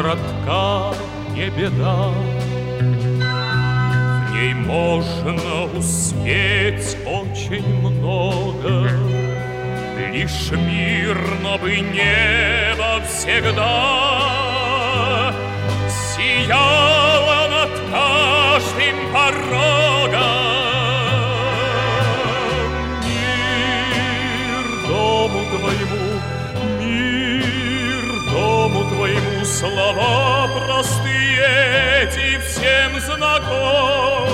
коротка не беда, в ней можно успеть очень много, лишь мирно бы небо всегда сияло над каждым порогом. Мир дому твоему, мир дому твоему, слова простые эти всем знакомы.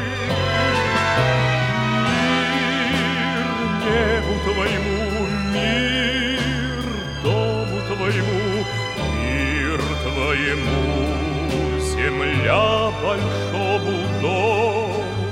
Мир небу твоему, мир дому твоему, мир твоему, земля большому дому.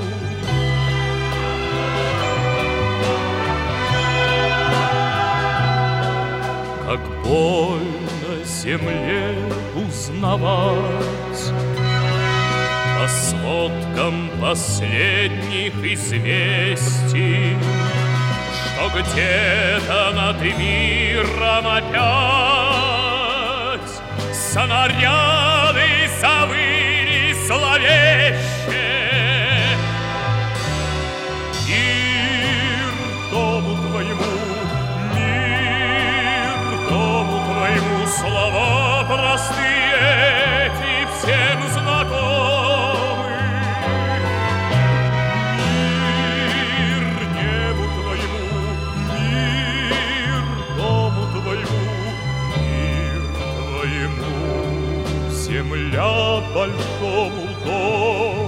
Как больно земле узнавать по сводкам последних известий, что где-то над миром опять снаряды завыли зловеще. Мир дому твоему, мир дому твоему, слова простые эти всем знакомы. Мир небу твоему, мир дому твоему, мир твоему, земля большому дому.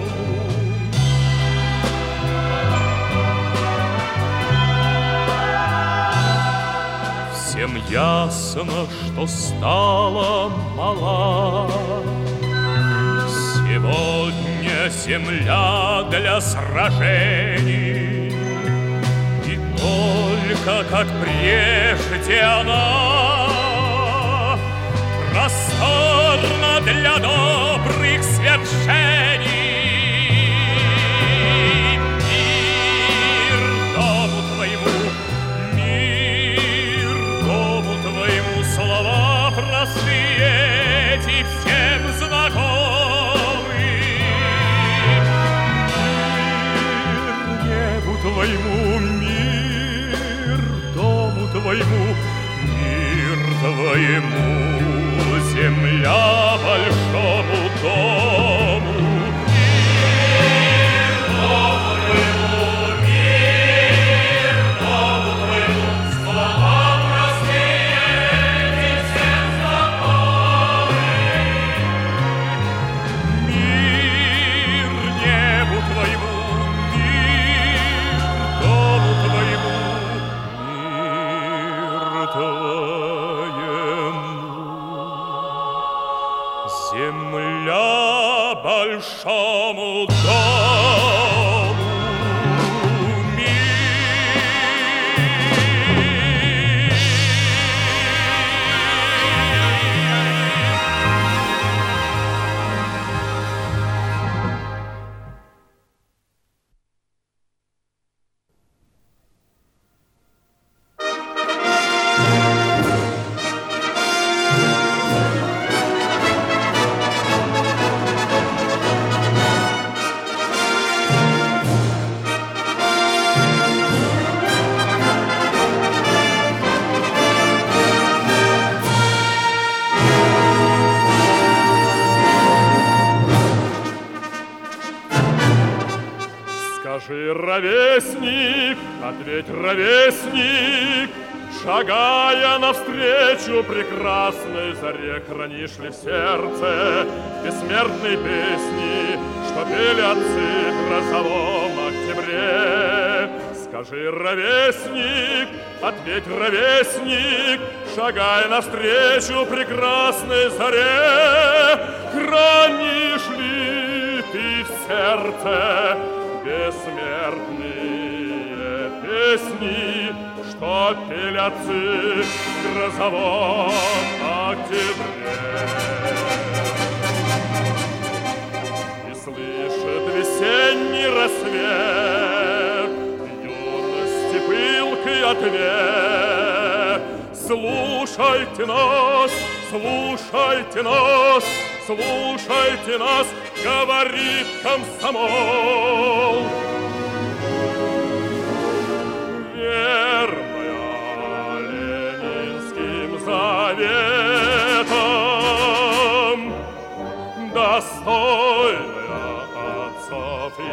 Всем ясно, что стала мала сегодня земля для сражений, и только как прежде она просторна для добрых свершений. Мир дому твоему, мир дому твоему, слова простые эти всем знакомы. Мир небу твоему, мир дому твоему, мир твоему, земля большому дому. Мир дому твоему, мир дому твоему, слова простые эти всем знакомы. Мир небу твоему, мир дому твоему, мир твоему, земля большому дому. Скажи, ровесник, ответь, ровесник, шагая навстречу прекрасной заре, хранишь ли в сердце бессмертной песни, что пели отцы в грозовом октябре? Скажи, ровесник, ответь, ровесник, шагая навстречу прекрасной заре, хранишь ли ты в сердце бессмертные песни, что пели отцы в грозовом октябре? И слышит весенний рассвет юности пылкий ответ. Слушайте нас, слушайте нас, говорит комсомол. Верная ленинским заветам, достойная отцов и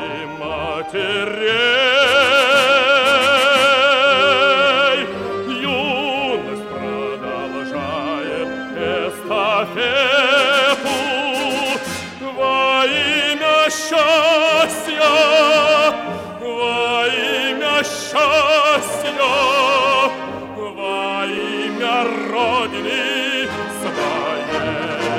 матерей, юность продолжает эстафету во имя счастья, во имя счастья, во имя Родины своей.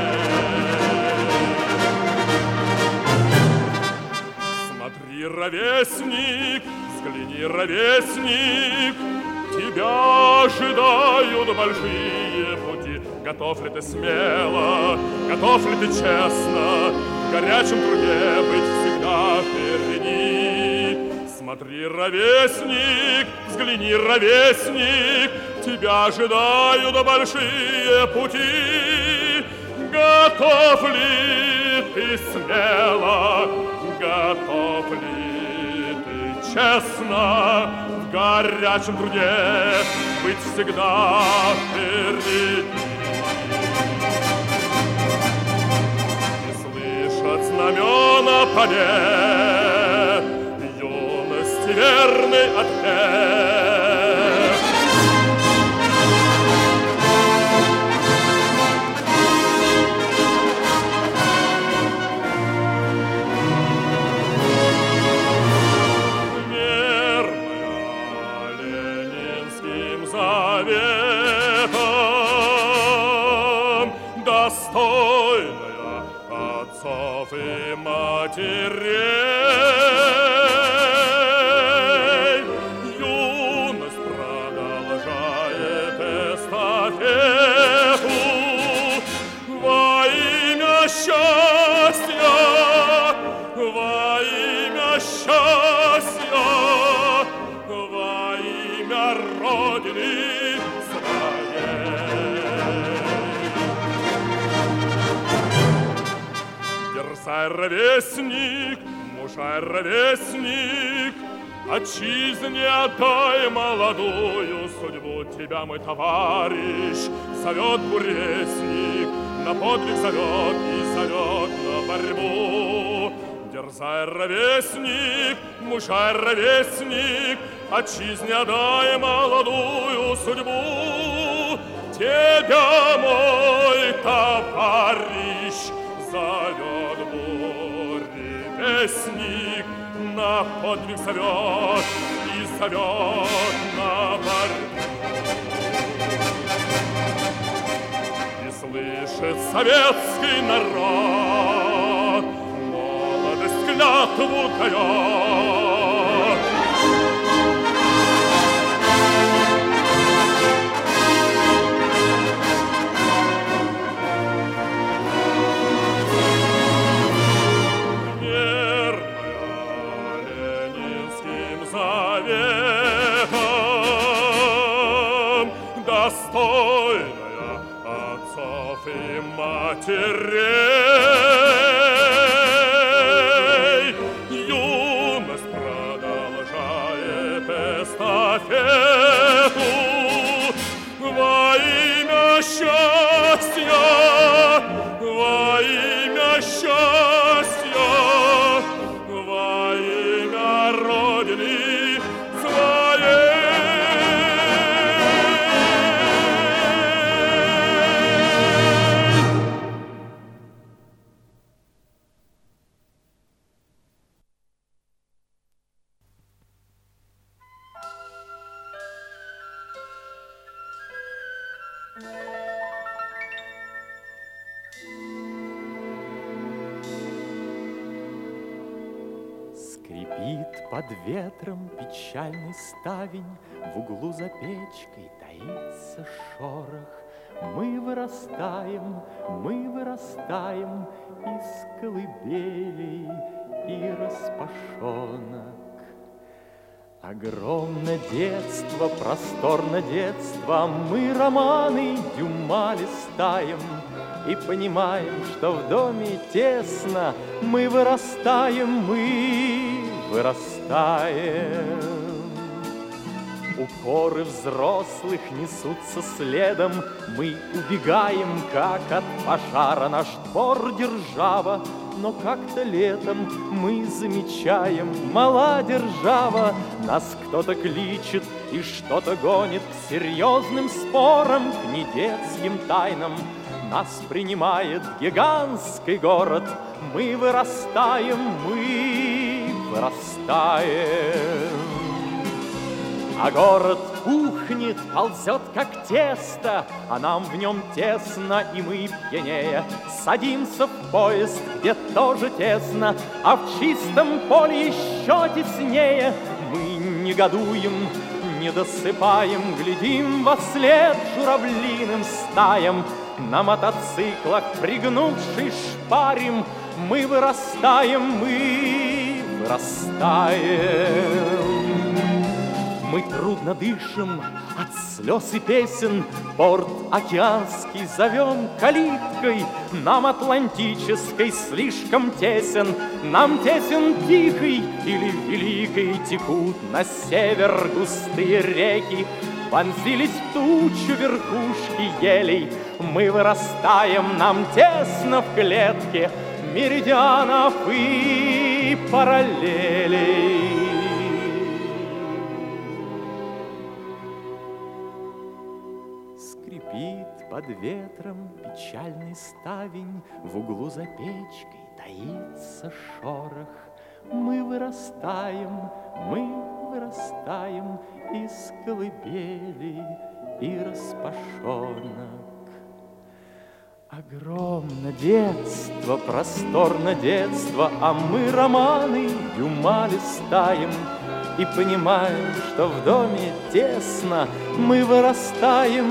Смотри, ровесник, взгляни, ровесник, тебя ожидают большие пути. Готов ли ты смело, готов ли ты честно в горячем труде быть всегда впереди? Смотри, ровесник, взгляни, ровесник, тебя ожидают большие пути. Готов ли ты смело, готов ли ты честно в горячем труде быть всегда впереди? И слышат знамена побед, юности верный ответ. Верная ленинским заветам, достойная отцов и матерей, юность продолжает эстафету во имя счастья, во имя счастья, во имя Родины своей. Дерзай, ровесник, мужай, ровесник, отчизне отдай молодую судьбу. Тебя, мой товарищ, зовет буревестник, на подвиг зовет и зовет на борьбу. Дерзай, ровесник, мужай, ровесник, отчизне отдай молодую судьбу. Тебя, мой товарищ, зовет буревестник, на подвиг зовет и зовет на борьбу. И слышит советский народ, молодость клятву дает. Достойная отцов и матерей, юность продолжает эстафету во имя счастья, во имя счастья, во имя Родины своей. Скрипит под ветром печальный ставень, в углу за печкой таится шорох. Мы вырастаем из колыбелей и распашонок. Огромно детство, просторно детство, мы романы Дюма листаем и понимаем, что в доме тесно. Мы вырастаем. Укоры взрослых несутся следом, мы убегаем, как от пожара. Наш двор держава, но как-то летом мы замечаем: мала держава, нас кто-то кличет и что-то гонит к серьезным спорам, к недетским тайнам. Нас принимает гигантский город, мы вырастаем. А город пухнет, ползет, как тесто, а нам в нем тесно, и мы пьянее садимся в поезд, где тоже тесно, а в чистом поле еще теснее. Мы негодуем, не досыпаем, глядим во след журавлиным стаям. На мотоциклах, пригнувшись, шпарим. Мы вырастаем. Мы трудно дышим от слез и песен, порт океанский зовем калиткой. Нам атлантической слишком тесен, нам тесен Тихий или Великий. Текут на север густые реки, вонзились в тучу верхушки елей. Мы вырастаем, нам тесно в клетке меридианов и параллелей. Скрипит под ветром печальный ставень, в углу за печкой таится шорох. Мы вырастаем из колыбелей и распашонок. Огромно детство, просторно детство, а мы романы Дюма листаем и понимаем, что в доме тесно. Мы вырастаем.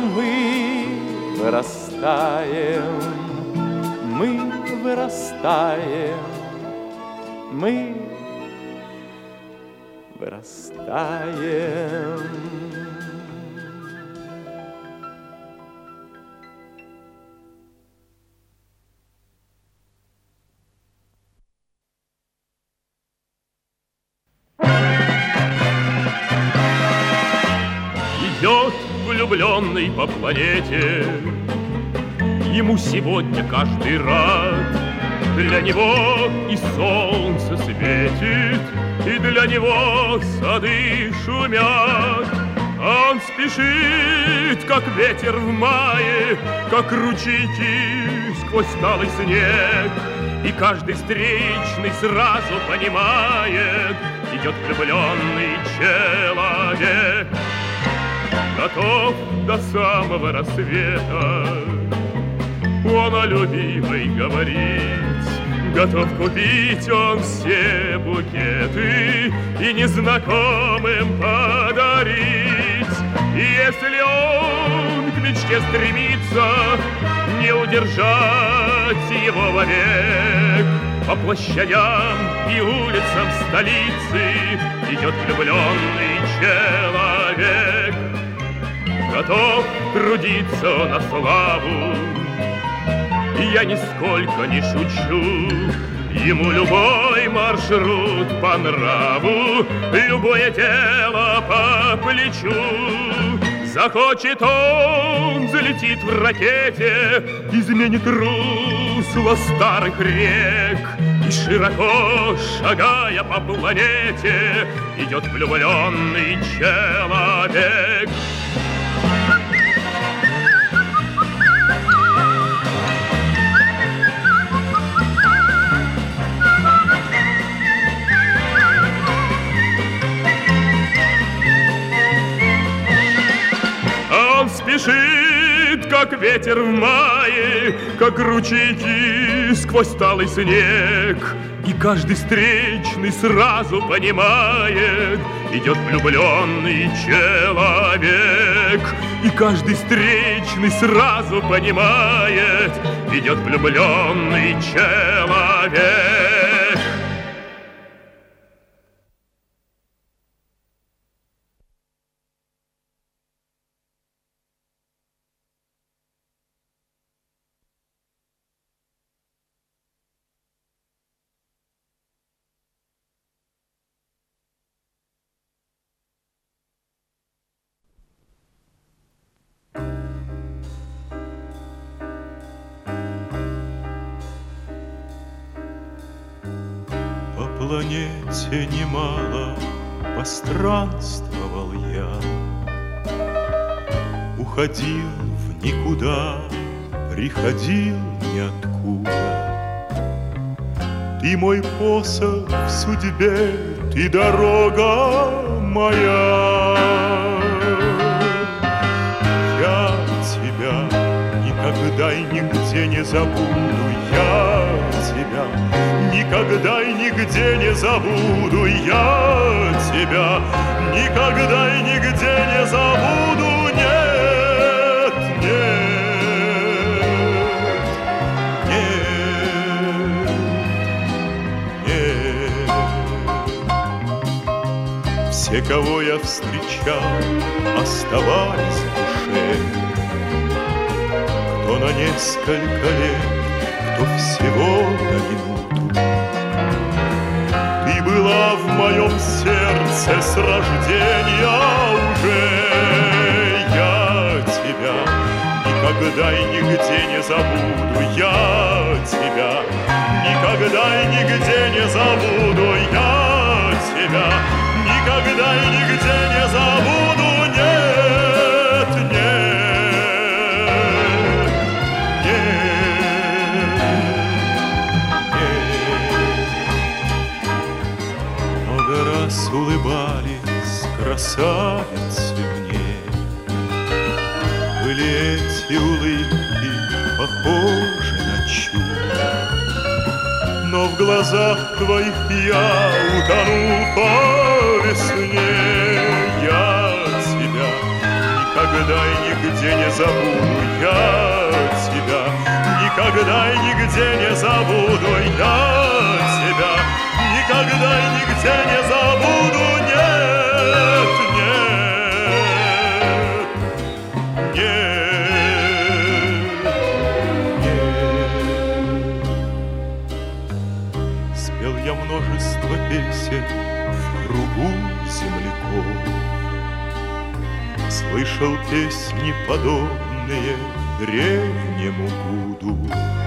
Идет влюбленный по планете, ему сегодня каждый рад. Для него и солнце светит, и для него сады шумят. Он спешит, как ветер в мае, как ручейки сквозь талый снег. И каждый встречный сразу понимает: идет влюбленный человек. Готов до самого рассвета он о любимой говорить, готов купить он все букеты и незнакомым подарить. И если он к мечте стремится, не удержать его вовек. По площадям и улицам столицы идет влюбленный человек. Готов трудиться на славу, и я нисколько не шучу. Ему любой маршрут по нраву, любое дело по плечу. Захочет он, залетит в ракете, изменит русло старых рек. И широко шагая по планете, идет влюбленный человек. Спешит, как ветер в мае, как ручейки сквозь талый снег. И каждый встречный сразу понимает: идет влюбленный человек. И каждый встречный сразу понимает: идет влюбленный человек. планете немало постранствовал я, уходил в никуда, приходил ниоткуда. Ты мой посох в судьбе, ты дорога моя. Я тебя никогда и нигде не забуду, я тебя никогда и нигде не забуду, я тебя никогда и нигде не забуду. Нет, нет, нет. Все, кого я встречал, оставались в душе. Кто на несколько лет, кто всего на минуту. Ты была в моем сердце с рождения уже. Я тебя никогда и нигде не забуду, я тебя никогда и нигде не забуду, я тебя никогда и нигде не забуду. Нет, нет. Много раз улыбались красавицы мне, были эти улыбки похожи на чудо, но в глазах твоих я утонул по весне. Я тебя никогда и нигде не забуду, я тебя никогда и нигде не забуду, я тебя никогда и нигде не забуду. Нет, нет, нет, нет. Спел я множество песен в кругу земляков, слышал песни, подобные древнему гуду.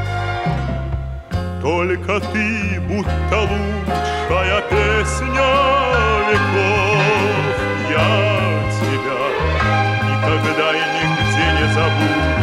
Только ты, будто лучшая песня веков, я тебя никогда и нигде не забуду.